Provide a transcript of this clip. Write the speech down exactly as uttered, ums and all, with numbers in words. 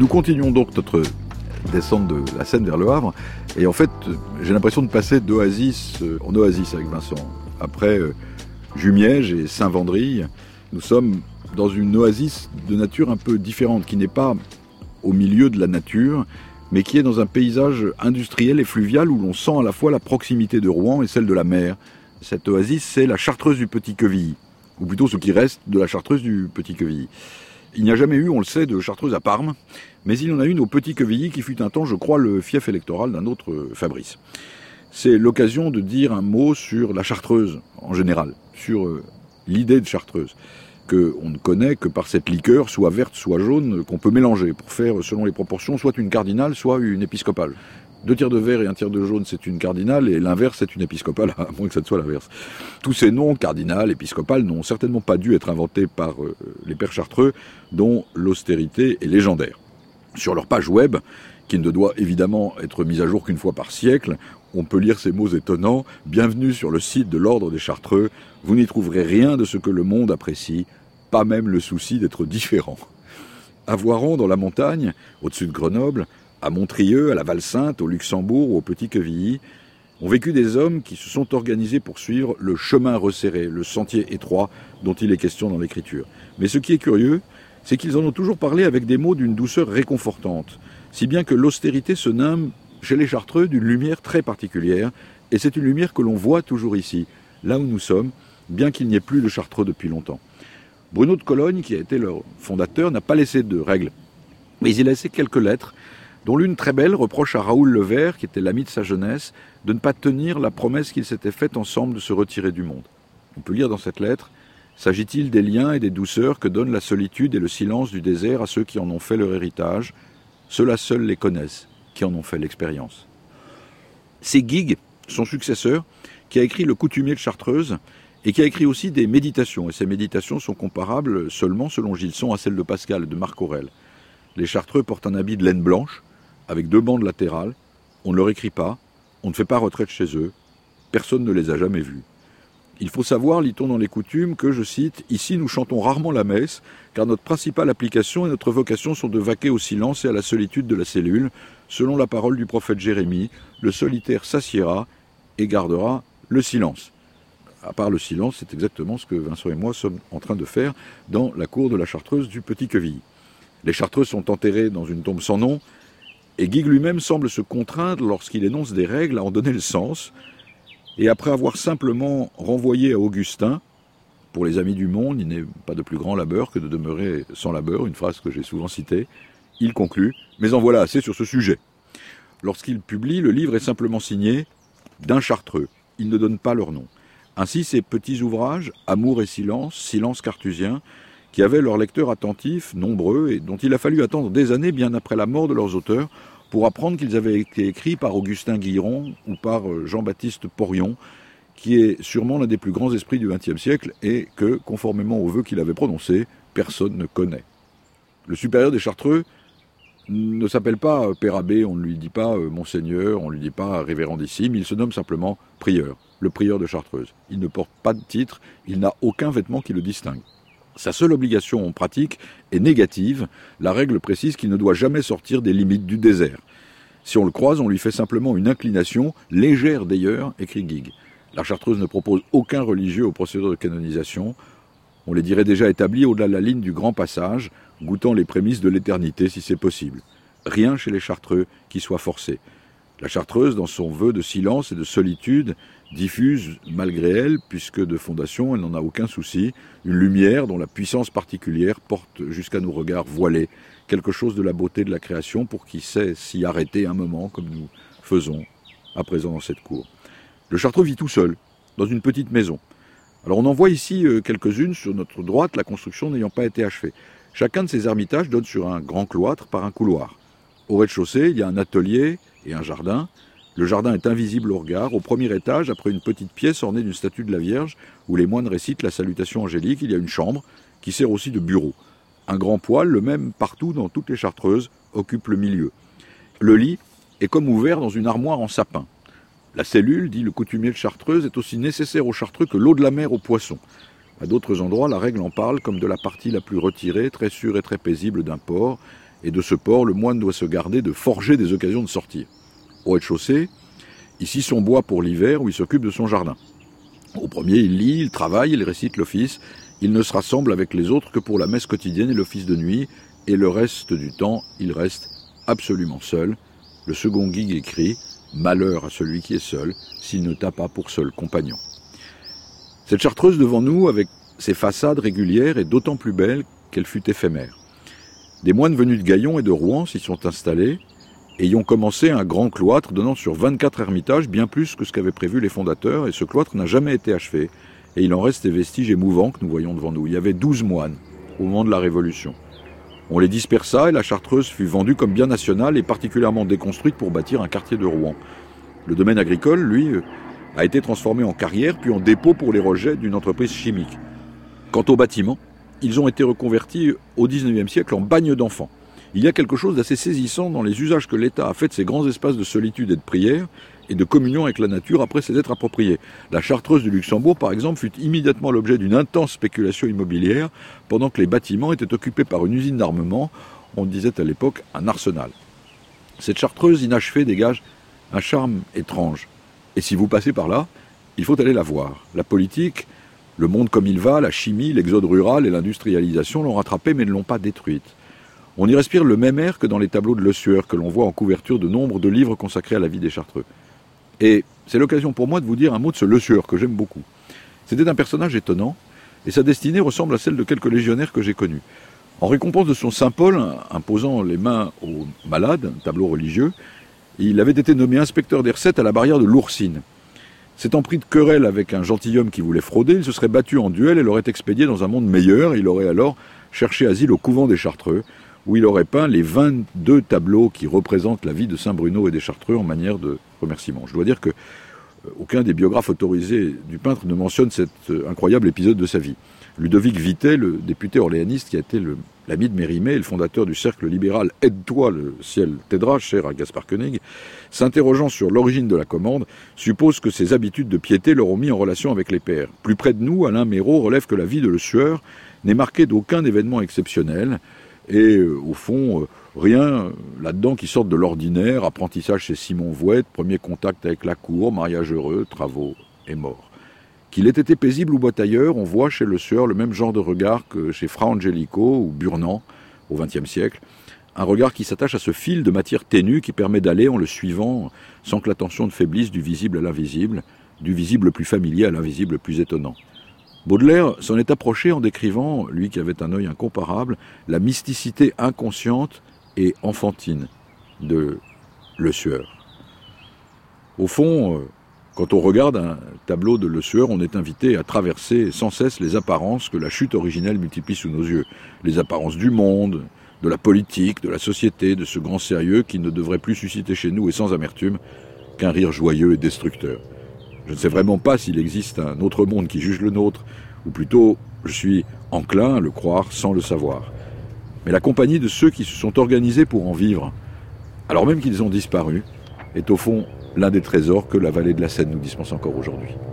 continuons donc notre descente de la Seine vers le Havre. Et en fait, j'ai l'impression de passer d'oasis en oasis avec Vincent. Après euh, Jumièges et Saint-Vendry, nous sommes dans une oasis de nature un peu différente, qui n'est pas au milieu de la nature, mais qui est dans un paysage industriel et fluvial où l'on sent à la fois la proximité de Rouen et celle de la mer. Cette oasis, c'est la Chartreuse du Petit-Quevilly, ou plutôt ce qui reste de la Chartreuse du Petit-Quevilly. Il n'y a jamais eu, on le sait, de Chartreuse à Parme, mais il y en a une au Petit-Quevilly qui fut un temps, je crois, le fief électoral d'un autre Fabrice. C'est l'occasion de dire un mot sur la Chartreuse en général, sur euh, l'idée de Chartreuse, qu'on ne connaît que par cette liqueur, soit verte, soit jaune, qu'on peut mélanger pour faire, selon les proportions, soit une cardinale, soit une épiscopale. Deux tiers de vert et un tiers de jaune, c'est une cardinale, et l'inverse, c'est une épiscopale, à moins que ça ne soit l'inverse. Tous ces noms, cardinales, épiscopales, n'ont certainement pas dû être inventés par euh, les pères chartreux, dont l'austérité est légendaire. Sur leur page web, qui ne doit évidemment être mise à jour qu'une fois par siècle, on peut lire ces mots étonnants. « Bienvenue sur le site de l'Ordre des Chartreux, vous n'y trouverez rien de ce que le monde apprécie, pas même le souci d'être différent. » À Voiron, dans la montagne, au-dessus de Grenoble, à Montrieux, à la Val-Sainte, au Luxembourg ou au Petit-Quevilly, ont vécu des hommes qui se sont organisés pour suivre le chemin resserré, le sentier étroit dont il est question dans l'Écriture. Mais ce qui est curieux, c'est qu'ils en ont toujours parlé avec des mots d'une douceur réconfortante, si bien que l'austérité se nomme chez les Chartreux d'une lumière très particulière, et c'est une lumière que l'on voit toujours ici, là où nous sommes, bien qu'il n'y ait plus de Chartreux depuis longtemps. Bruno de Cologne, qui a été leur fondateur, n'a pas laissé de règles, mais il a laissé quelques lettres, dont l'une très belle reproche à Raoul Levert, qui était l'ami de sa jeunesse, de ne pas tenir la promesse qu'ils s'étaient faite ensemble de se retirer du monde. On peut lire dans cette lettre « S'agit-il des liens et des douceurs que donnent la solitude et le silence du désert à ceux qui en ont fait leur héritage ? Ceux-là seuls les connaissent, qui en ont fait l'expérience. » C'est Guigues, son successeur, qui a écrit Le Coutumier de Chartreuse et qui a écrit aussi des méditations. Et ces méditations sont comparables seulement, selon Gilson, à celles de Pascal et de Marc Aurèle. Les Chartreux portent un habit de laine blanche, avec deux bandes latérales. On ne leur écrit pas, on ne fait pas retraite chez eux. Personne ne les a jamais vus. Il faut savoir, lit-on dans les coutumes, que, je cite, « Ici nous chantons rarement la messe, car notre principale application et notre vocation sont de vaquer au silence et à la solitude de la cellule. Selon la parole du prophète Jérémie, le solitaire s'assiera et gardera le silence. » À part le silence, c'est exactement ce que Vincent et moi sommes en train de faire dans la cour de la Chartreuse du Petit-Quevilly. Les Chartreux sont enterrés dans une tombe sans nom, et Guigues lui-même semble se contraindre, lorsqu'il énonce des règles, à en donner le sens. Et après avoir simplement renvoyé à Augustin, pour les amis du monde, il n'est pas de plus grand labeur que de demeurer sans labeur, une phrase que j'ai souvent citée, il conclut « Mais en voilà assez sur ce sujet ». Lorsqu'il publie, le livre est simplement signé d'un Chartreux. Il ne donne pas leur nom. Ainsi, ces petits ouvrages, Amour et silence, Silence cartésien, qui avaient leurs lecteurs attentifs, nombreux, et dont il a fallu attendre des années bien après la mort de leurs auteurs, pour apprendre qu'ils avaient été écrits par Augustin Guilleron ou par Jean-Baptiste Porion, qui est sûrement l'un des plus grands esprits du vingtième siècle et que, conformément aux vœux qu'il avait prononcés, personne ne connaît. Le supérieur des Chartreux ne s'appelle pas Père Abbé, on ne lui dit pas Monseigneur, on ne lui dit pas Révérendissime, il se nomme simplement Prieur, le prieur de Chartreuse. Il ne porte pas de titre, il n'a aucun vêtement qui le distingue. Sa seule obligation en pratique est négative, la règle précise qu'il ne doit jamais sortir des limites du désert. Si on le croise, on lui fait simplement une inclination, légère d'ailleurs, écrit Guigues. La Chartreuse ne propose aucun religieux aux procédures de canonisation. On les dirait déjà établis au-delà de la ligne du grand passage, goûtant les prémices de l'éternité si c'est possible. Rien chez les Chartreux qui soit forcé. La Chartreuse, dans son vœu de silence et de solitude, diffuse, malgré elle, puisque de fondation elle n'en a aucun souci, une lumière dont la puissance particulière porte jusqu'à nos regards voilés quelque chose de la beauté de la création pour qui sait s'y arrêter un moment, comme nous faisons à présent dans cette cour. Le Chartreux vit tout seul, dans une petite maison. Alors on en voit ici quelques-unes sur notre droite, la construction n'ayant pas été achevée. Chacun de ces ermitages donne sur un grand cloître par un couloir. Au rez-de-chaussée, il y a un atelier et un jardin. Le jardin est invisible au regard. Au premier étage, après une petite pièce ornée d'une statue de la Vierge, où les moines récitent la salutation angélique, il y a une chambre qui sert aussi de bureau. Un grand poêle, le même partout dans toutes les Chartreuses, occupe le milieu. Le lit est comme ouvert dans une armoire en sapin. La cellule, dit le coutumier de Chartreuse, est aussi nécessaire aux Chartreux que l'eau de la mer aux poissons. À d'autres endroits, la règle en parle comme de la partie la plus retirée, très sûre et très paisible d'un port, et de ce port, le moine doit se garder de forger des occasions de sortir. Au rez-de-chaussée, ici son bois pour l'hiver où il s'occupe de son jardin. Au premier, il lit, il travaille, il récite l'office. Il ne se rassemble avec les autres que pour la messe quotidienne et l'office de nuit, et le reste du temps, il reste absolument seul. Le second guigue écrit « Malheur à celui qui est seul, s'il ne t'a pas pour seul compagnon ». Cette chartreuse devant nous, avec ses façades régulières, est d'autant plus belle qu'elle fut éphémère. Des moines venus de Gaillon et de Rouen s'y sont installés et y ont commencé un grand cloître donnant sur vingt-quatre ermitages, bien plus que ce qu'avaient prévu les fondateurs, et ce cloître n'a jamais été achevé. Et il en reste des vestiges émouvants que nous voyons devant nous. Il y avait douze moines au moment de la Révolution. On les dispersa et la chartreuse fut vendue comme bien national et particulièrement déconstruite pour bâtir un quartier de Rouen. Le domaine agricole, lui, a été transformé en carrière puis en dépôt pour les rejets d'une entreprise chimique. Quant aux bâtiments, ils ont été reconvertis au dix-neuvième siècle en bagnes d'enfants. Il y a quelque chose d'assez saisissant dans les usages que l'État a fait de ces grands espaces de solitude et de prière et de communion avec la nature après s'y être appropriés. La chartreuse du Luxembourg, par exemple, fut immédiatement l'objet d'une intense spéculation immobilière pendant que les bâtiments étaient occupés par une usine d'armement, on disait à l'époque un arsenal. Cette chartreuse inachevée dégage un charme étrange. Et si vous passez par là, il faut aller la voir. La politique, le monde comme il va, la chimie, l'exode rural et l'industrialisation l'ont rattrapée mais ne l'ont pas détruite. On y respire le même air que dans les tableaux de Le Sueur que l'on voit en couverture de nombre de livres consacrés à la vie des Chartreux. Et c'est l'occasion pour moi de vous dire un mot de ce Le Sueur que j'aime beaucoup. C'était un personnage étonnant et sa destinée ressemble à celle de quelques légionnaires que j'ai connus. En récompense de son Saint Paul, imposant les mains aux malades, un tableau religieux, il avait été nommé inspecteur des recettes à la barrière de l'Oursine. S'étant pris de querelle avec un gentilhomme qui voulait frauder, il se serait battu en duel et l'aurait expédié dans un monde meilleur. Il aurait alors cherché asile au couvent des Chartreux, où il aurait peint les vingt-deux tableaux qui représentent la vie de Saint Bruno et des Chartreux en manière de remerciement. Je dois dire que aucun des biographes autorisés du peintre ne mentionne cet incroyable épisode de sa vie. Ludovic Vitet, le député orléaniste qui a été le, l'ami de Mérimée et le fondateur du cercle libéral « Aide-toi, le ciel t'aidera », cher à Gaspard Koenig, s'interrogeant sur l'origine de la commande, suppose que ses habitudes de piété leur ont mis en relation avec les pères. Plus près de nous, Alain Méraud relève que la vie de Le Sueur n'est marquée d'aucun événement exceptionnel, et euh, au fond, euh, rien là-dedans qui sorte de l'ordinaire, apprentissage chez Simon Vouette, premier contact avec la cour, mariage heureux, travaux et mort. Qu'il ait été paisible ou batailleur, on voit chez Le Sueur le même genre de regard que chez Fra Angelico ou Burnand au vingtième siècle, un regard qui s'attache à ce fil de matière ténue qui permet d'aller en le suivant sans que l'attention ne faiblisse du visible à l'invisible, du visible plus familier à l'invisible plus étonnant. Baudelaire s'en est approché en décrivant, lui qui avait un œil incomparable, la mysticité inconsciente et enfantine de Le Sueur. Au fond, quand on regarde un tableau de Le Sueur, on est invité à traverser sans cesse les apparences que la chute originelle multiplie sous nos yeux. Les apparences du monde, de la politique, de la société, de ce grand sérieux qui ne devrait plus susciter chez nous, et sans amertume, qu'un rire joyeux et destructeur. Je ne sais vraiment pas s'il existe un autre monde qui juge le nôtre, ou plutôt, je suis enclin à le croire sans le savoir. Mais la compagnie de ceux qui se sont organisés pour en vivre, alors même qu'ils ont disparu, est au fond l'un des trésors que la vallée de la Seine nous dispense encore aujourd'hui.